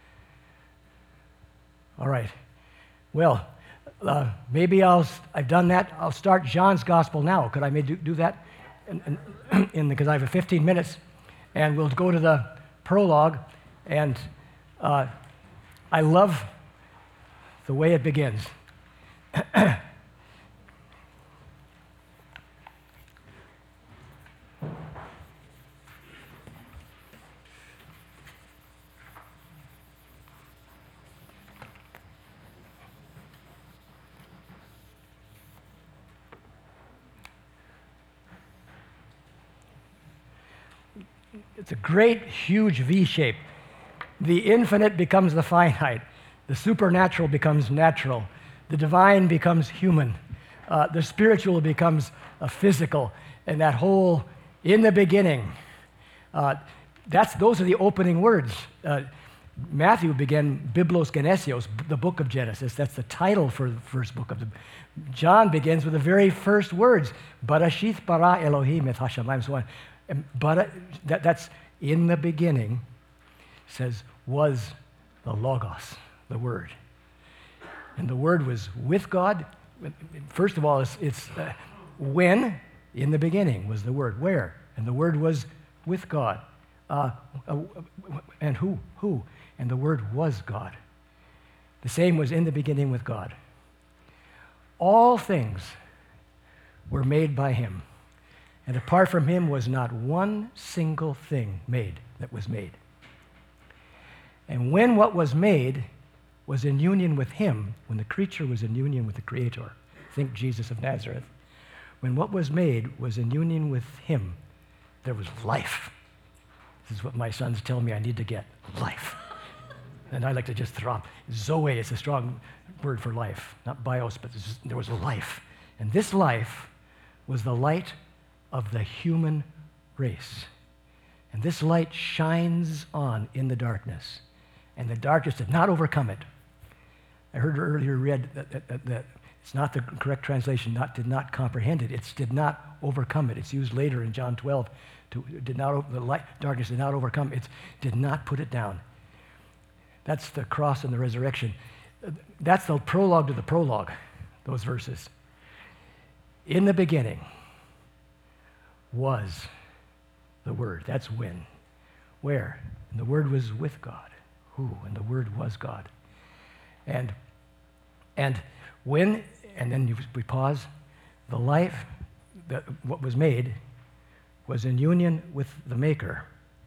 All right. Well, uh, maybe I'll, s- I've done that. I'll start John's gospel now. Could I may do, do that? In, in, in because I have fifteen minutes, and we'll go to the prologue. And uh, I love the way it begins. It's a great, huge V shape. The infinite becomes the finite. The supernatural becomes natural. the divine becomes human. Uh, the spiritual becomes uh, physical. And that whole, in the beginning, uh, that's, those are the opening words. Uh, Matthew began Biblos Genesios, the book of Genesis. That's the title for the first book of the. John begins with the very first words, Barashith bara Elohim et hashamayim, so on. And bara, that, that's in the beginning, says, was the Logos, the Word. And the Word was with God. First of all, it's, it's uh, when, in the beginning, was the Word. Where? And the Word was with God. Uh, uh, and who? Who? And the Word was God. The same was in the beginning with God. All things were made by him, and apart from him was not one single thing made that was made. And when what was made was in union with him, when the creature was in union with the Creator, think Jesus of Nazareth, when what was made was in union with him, there was life. This is what my sons tell me I need to get, life. And I like to just throw up. Zoe is a strong word for life, not bios, but there was life. And this life was the light of the human race. And this light shines on in the darkness. And the darkness did not overcome it. I heard earlier read that, that, that, that it's not the correct translation, not did not comprehend it. It's did not overcome it. It's used later in John twelve. To, did not, the light, darkness did not overcome it. It did not put it down. That's the cross and the resurrection. That's the prologue to the prologue, those verses. In the beginning was the Word. That's when. Where? And the Word was with God. Who? And the Word was God. And, and when, and then you, we pause, the life, that what was made, was in union with the Maker.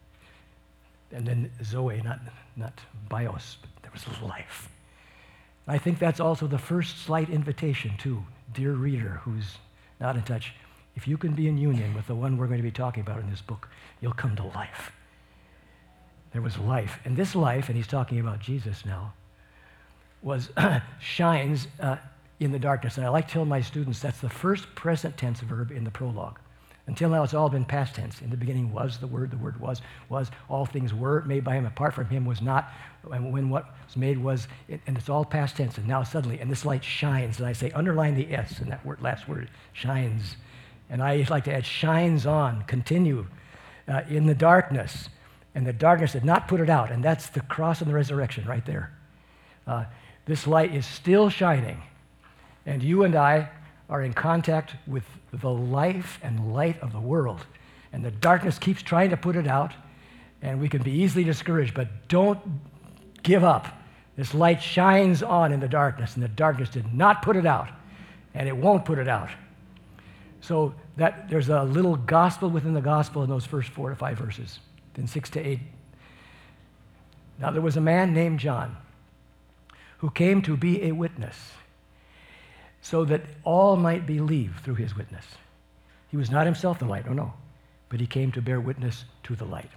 And then Zoe, not, not bios, but there was life. I think that's also the first slight invitation to, dear reader who's not in touch, if you can be in union with the one we're going to be talking about in this book, you'll come to life. There was life. And this life, and he's talking about Jesus now, was shines uh, in the darkness. And I like to tell my students that's the first present tense verb in the prologue. Until now, it's all been past tense. In the beginning was the Word, the Word was, was, all things were made by him, apart from him was not, and when what was made was, and it's all past tense, and now suddenly, and this light shines, and I say, underline the S in that word, last word, shines. And I like to add, shines on, continue, uh, in the darkness, and the darkness did not put it out, and that's the cross and the resurrection right there. Uh, this light is still shining, and you and I are in contact with the life and light of the world. And the darkness keeps trying to put it out, and we can be easily discouraged, but don't give up. This light shines on in the darkness, and the darkness did not put it out, and it won't put it out. So that there's a little gospel within the gospel in those first four to five verses, then six to eight. Now there was a man named John who came to be a witness, so that all might believe through his witness. He was not himself the light, oh no, but he came to bear witness to the light.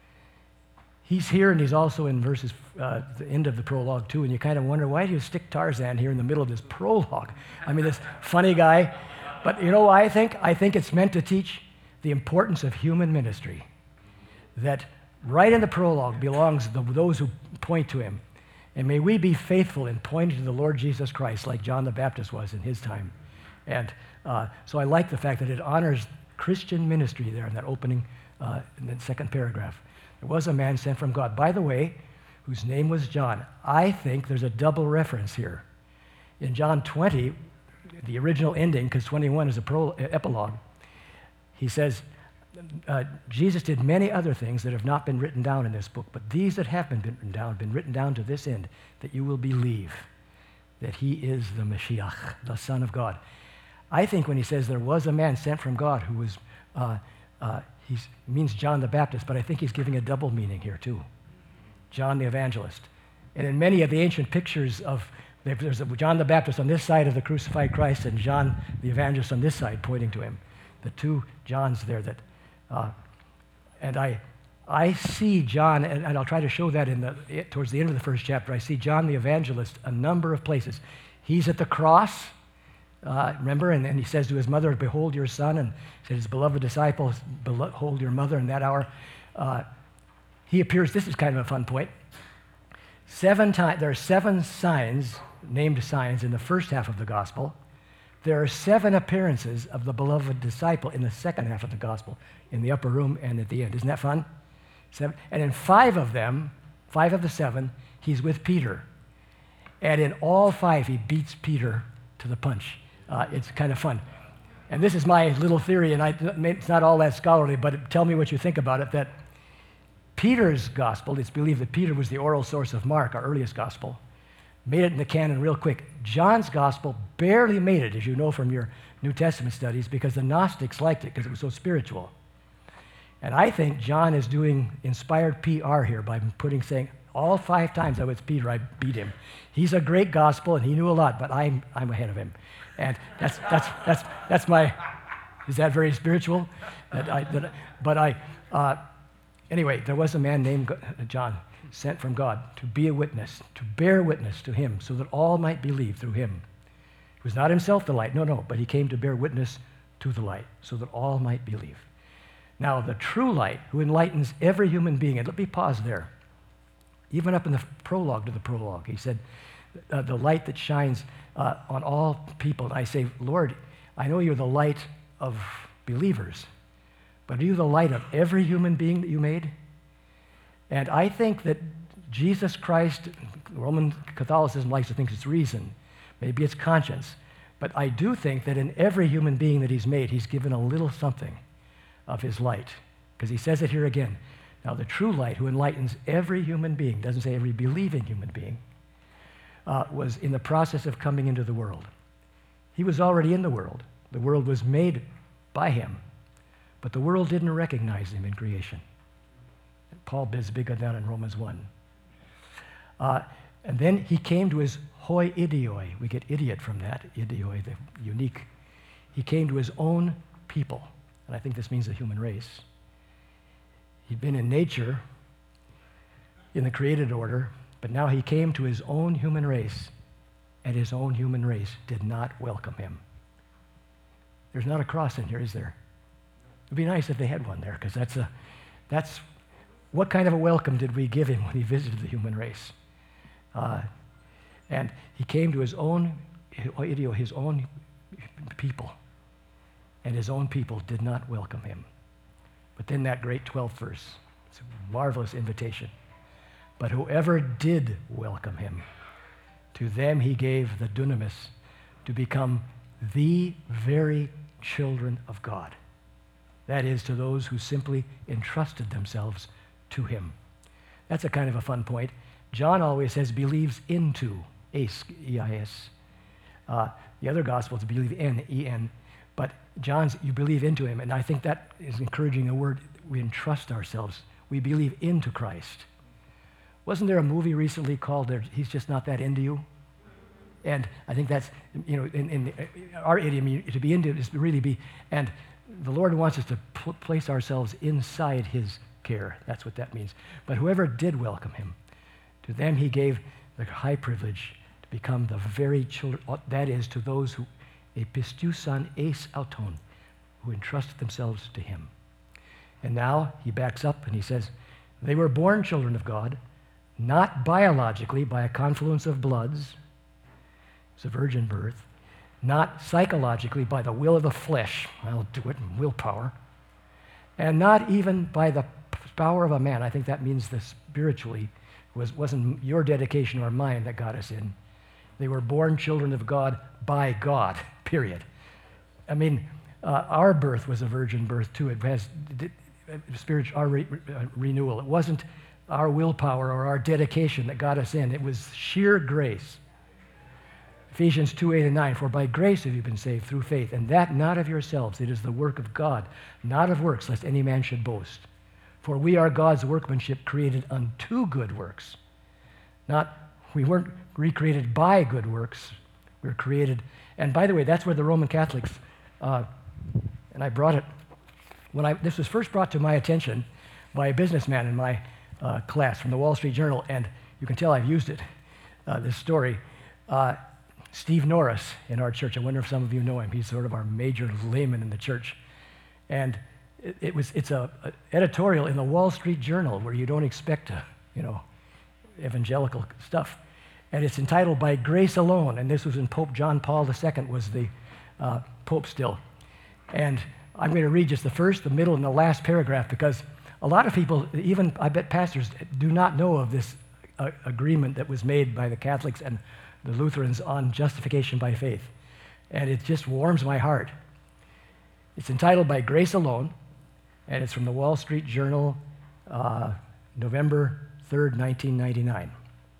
He's here, and he's also in verses, uh, the end of the prologue too, and you kind of wonder, why do you stick Tarzan here in the middle of this prologue? I mean, this funny guy. But you know what I think? I think it's meant to teach the importance of human ministry, that right in the prologue belongs the, those who point to him. And may we be faithful in pointing to the Lord Jesus Christ like John the Baptist was in his time. And uh, so I like the fact that it honors Christian ministry there in that opening, uh, in the second paragraph. There was a man sent from God, by the way, whose name was John. I think there's a double reference here. In John twenty, the original ending, because twenty-one is a pro, uh, epilogue, he says, Uh, Jesus did many other things that have not been written down in this book, but these that have been written down, been written down to this end, that you will believe that he is the Mashiach, the Son of God. I think when he says there was a man sent from God who was, uh, uh, he means John the Baptist, but I think he's giving a double meaning here too. John the Evangelist. And in many of the ancient pictures of, there's a John the Baptist on this side of the crucified Christ and John the Evangelist on this side pointing to him. The two Johns there that Uh, and I, I see John, and, and I'll try to show that in the, it, towards the end of the first chapter, I see John the Evangelist a number of places. He's at the cross, uh, remember, and, and he says to his mother, behold your son, and said his beloved disciples, behold your mother in that hour. Uh, he appears, this is kind of a fun point. Seven times, there are seven signs, named signs, in the first half of the gospel. There are seven appearances of the beloved disciple in the second half of the gospel, in the upper room and at the end. Isn't that fun? Seven. And in five of them, five of the seven, he's with Peter. And in all five, he beats Peter to the punch. Uh, it's kind of fun. And this is my little theory, and I, it's not all that scholarly, but tell me what you think about it, that Peter's gospel, it's believed that Peter was the oral source of Mark, our earliest gospel, made it in the canon real quick. John's gospel barely made it, as you know from your New Testament studies, because the Gnostics liked it because it was so spiritual. And I think John is doing inspired P R here by putting, saying, all five times I was Peter, I beat him. He's a great gospel, and he knew a lot, but I'm, I'm ahead of him. And that's, that's, that's, that's my, is that very spiritual? That I, that, but I, uh, anyway, there was a man named John, sent from God to be a witness, to bear witness to him, so that all might believe through him. He was not himself the light, no, no, but he came to bear witness to the light, so that all might believe. Now, the true light, who enlightens every human being, and let me pause there. Even up in the prologue to the prologue, he said, uh, the light that shines uh, on all people. And I say, Lord, I know you're the light of believers, but are you the light of every human being that you made? And I think that Jesus Christ, Roman Catholicism likes to think it's reason, maybe it's conscience, but I do think that in every human being that he's made, he's given a little something of his light, because he says it here again. Now, the true light who enlightens every human being, doesn't say every believing human being, uh, was in the process of coming into the world. He was already in the world. The world was made by him, but the world didn't recognize him in creation. Paul is big on that in Romans one. Uh, and then he came to his hoi idioi. We get idiot from that, idioi, the unique. He came to his own people, and I think this means the human race. He'd been in nature, in the created order, but now he came to his own human race, and his own human race did not welcome him. There's not a cross in here, is there? It'd be nice if they had one there, because that's a, that's, what kind of a welcome did we give him when he visited the human race? Uh, and he came to his own, his own people, and his own people did not welcome him. But then that great twelfth verse, it's a marvelous invitation. But whoever did welcome him, to them he gave the dunamis, to become the very children of God. That is, to those who simply entrusted themselves to him. That's a kind of a fun point. John always says believes into, eis, E I S. Uh, the other Gospels believe in, E N. But John's, you believe into him, and I think that is encouraging a word. We entrust ourselves. We believe into Christ. Wasn't there a movie recently called He's Just Not That Into You? And I think that's, you know, in, in our idiom, to be into it is to really be, and the Lord wants us to pl- place ourselves inside his care. That's what that means. But whoever did welcome him, to them he gave the high privilege to become the very children, that is, to those who, epistusan eis auton, who entrusted themselves to him. And now he backs up and he says, they were born children of God, not biologically by a confluence of bloods, it's a virgin birth, not psychologically by the will of the flesh, I'll do it, willpower, and not even by the power of a man. I think that means the spiritually was, wasn't your dedication or mine that got us in. They were born children of God by God, period. I mean, uh, our birth was a virgin birth too. It has spiritual our re, uh, renewal. It wasn't our willpower or our dedication that got us in. It was sheer grace. Ephesians two, eight and nine, for by grace have you been saved through faith, and that not of yourselves. It is the work of God, not of works, lest any man should boast. For we are God's workmanship, created unto good works. Not, we weren't recreated by good works. We were created, and by the way, that's where the Roman Catholics, uh, and I brought it, when I, this was first brought to my attention by a businessman in my uh, class from the Wall Street Journal, and you can tell I've used it, uh, this story. Uh, Steve Norris in our church. I wonder if some of you know him. He's sort of our major layman in the church. And it, it was, it's a, a editorial in the Wall Street Journal where you don't expect to, you know, evangelical stuff. And it's entitled By Grace Alone. And this was when Pope John Paul the Second was the uh, Pope still. And I'm going to read just the first, the middle, and the last paragraph because a lot of people, even I bet pastors, do not know of this uh, agreement that was made by the Catholics and the Lutherans on justification by faith. And it just warms my heart. It's entitled By Grace Alone, and it's from the Wall Street Journal, uh, November third, nineteen ninety-nine.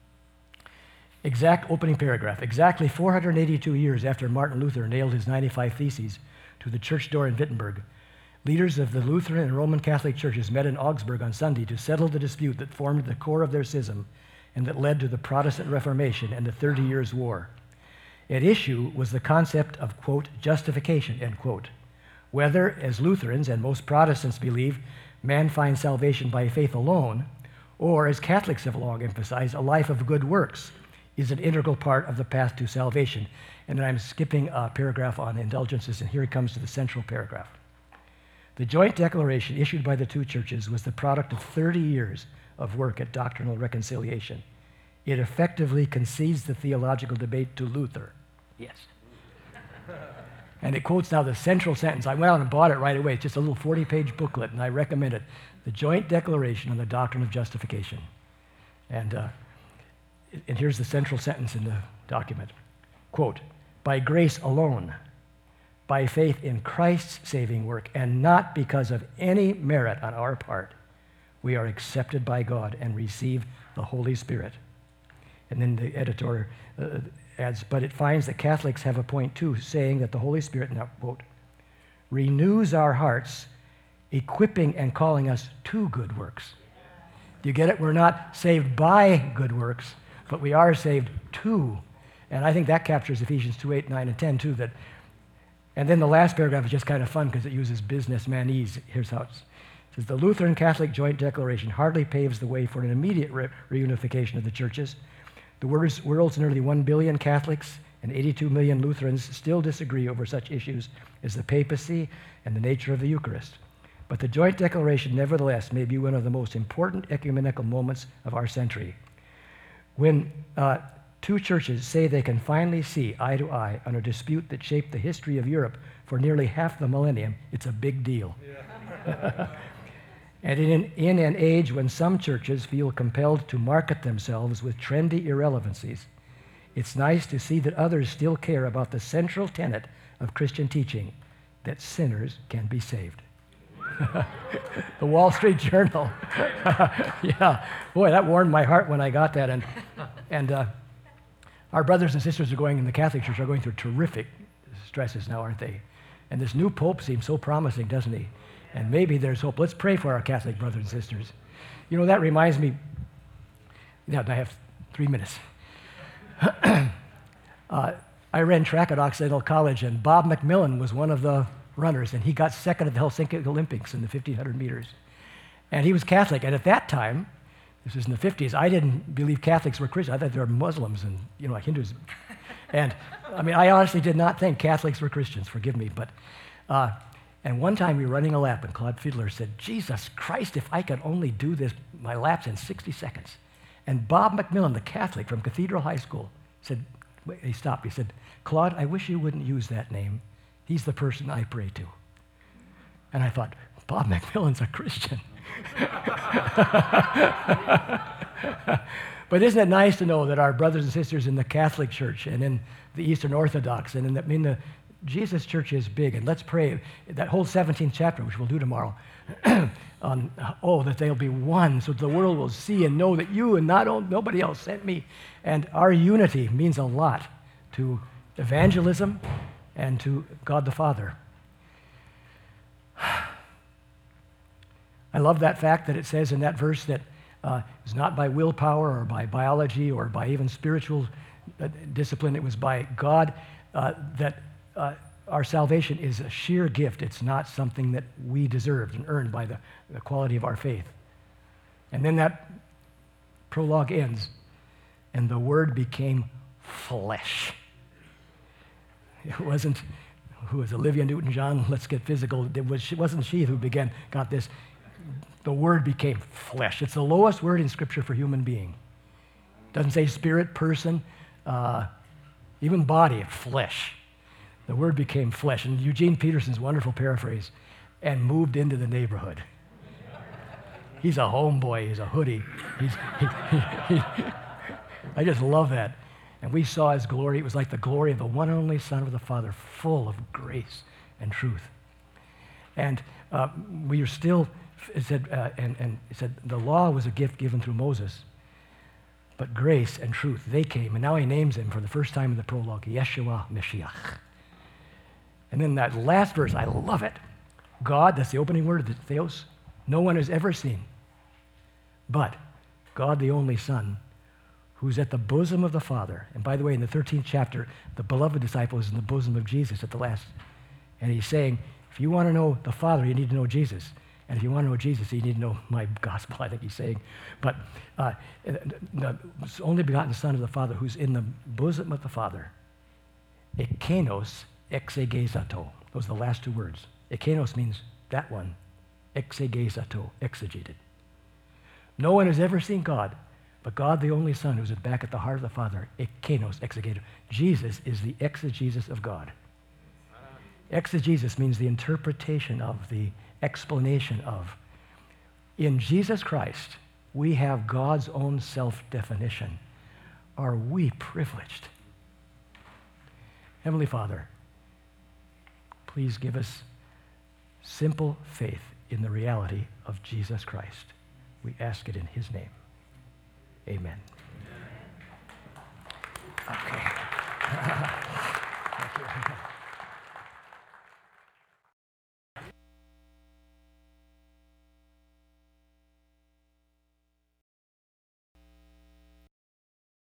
Exact opening paragraph. Exactly four hundred eighty-two years after Martin Luther nailed his ninety-five Theses to the church door in Wittenberg, leaders of the Lutheran and Roman Catholic churches met in Augsburg on Sunday to settle the dispute that formed the core of their schism and that led to the Protestant Reformation and the Thirty Years' War. At issue was the concept of, quote, justification, end quote. Whether, as Lutherans and most Protestants believe, man finds salvation by faith alone, or, as Catholics have long emphasized, a life of good works is an integral part of the path to salvation. And then I'm skipping a paragraph on indulgences, and here it comes to the central paragraph. The joint declaration issued by the two churches was the product of thirty years of work at doctrinal reconciliation. It effectively concedes the theological debate to Luther. Yes. And it quotes now the central sentence. I went out and bought it right away. It's just a little forty-page booklet, and I recommend it. The Joint Declaration on the Doctrine of Justification. And, uh, and here's the central sentence in the document. Quote, by grace alone, by faith in Christ's saving work, and not because of any merit on our part, we are accepted by God and receive the Holy Spirit. And then the editor uh, adds, but it finds that Catholics have a point too, saying that the Holy Spirit, now quote, renews our hearts, equipping and calling us to good works. Do you get it? We're not saved by good works, but we are saved to. And I think that captures Ephesians two, eight, nine, and ten too. That, and then the last paragraph is just kind of fun because it uses businessmanese. Here's how it's, it says, the Lutheran Catholic Joint Declaration hardly paves the way for an immediate re- reunification of the churches. The world's, world's nearly one billion Catholics and eighty-two million Lutherans still disagree over such issues as the papacy and the nature of the Eucharist. But the Joint Declaration, nevertheless, may be one of the most important ecumenical moments of our century. When uh, two churches say they can finally see eye to eye on a dispute that shaped the history of Europe for nearly half the millennium, it's a big deal. Yeah. And in, in an age when some churches feel compelled to market themselves with trendy irrelevancies, it's nice to see that others still care about the central tenet of Christian teaching, that sinners can be saved. The Wall Street Journal. Yeah, boy, that warmed my heart when I got that. And, and uh, our brothers and sisters are going in the Catholic Church are going through terrific stresses now, aren't they? And this new pope seems so promising, doesn't he? And maybe there's hope. Let's pray for our Catholic brothers and sisters. You know, that reminds me, yeah, I have three minutes. uh, I ran track at Occidental College, and Bob McMillan was one of the runners, and he got second at the Helsinki Olympics in the fifteen hundred meters. And he was Catholic, and at that time, this was in the fifties, I didn't believe Catholics were Christians. I thought they were Muslims and, you know, like Hindus. And, I mean, I honestly did not think Catholics were Christians, forgive me, but... Uh, And one time we were running a lap, and Claude Fiedler said, Jesus Christ, if I could only do this, my laps in sixty seconds. And Bob McMillan, the Catholic from Cathedral High School, said, wait, he stopped. He said, Claude, I wish you wouldn't use that name. He's the person I pray to. And I thought, Bob McMillan's a Christian. But isn't it nice to know that our brothers and sisters in the Catholic Church and in the Eastern Orthodox and in the, in the Jesus Church is big, and let's pray that whole seventeenth chapter, which we'll do tomorrow, on, oh, that they'll be one, so the world will see and know that you and not nobody else sent me. And our unity means a lot to evangelism and to God the Father. I love that fact that it says in that verse that uh, it's not by willpower or by biology or by even spiritual uh, discipline, it was by God uh, that Uh, our salvation is a sheer gift. It's not something that we deserved and earned by the, the quality of our faith. And then that prologue ends, and the Word became flesh. It wasn't, who was Olivia Newton-John, let's get physical. It was, it wasn't she who began, got this. The Word became flesh. It's the lowest word in Scripture for human being. Doesn't say spirit, person, uh, even body, flesh. The Word became flesh. And Eugene Peterson's wonderful paraphrase, and moved into the neighborhood. He's a homeboy. He's a hoodie. He's, he, he, he, I just love that. And we saw his glory. It was like the glory of the one and only Son of the Father, full of grace and truth. And uh, we are still, it said, uh, and, and it said the law was a gift given through Moses, but grace and truth, they came. And now he names him for the first time in the prologue, Yeshua Mashiach. And then that last verse, I love it. God, that's the opening word, the theos, no one has ever seen, but God the only Son, who's at the bosom of the Father. And by the way, in the thirteenth chapter, the beloved disciple is in the bosom of Jesus at the last. And he's saying, if you want to know the Father, you need to know Jesus. And if you want to know Jesus, you need to know my gospel, I think he's saying. But uh, the only begotten Son of the Father, who's in the bosom of the Father, ekenos exegesato. Those are the last two words. Ekenos means that one. Exegesato, exegeted. No one has ever seen God, but God, the only Son, who's back at the heart of the Father, ekenos, exegeted. Jesus is the exegesis of God. Exegesis means the interpretation of, the explanation of. In Jesus Christ, we have God's own self-definition. Are we privileged? Heavenly Father, please give us simple faith in the reality of Jesus Christ. We ask it in his name. Amen. Okay.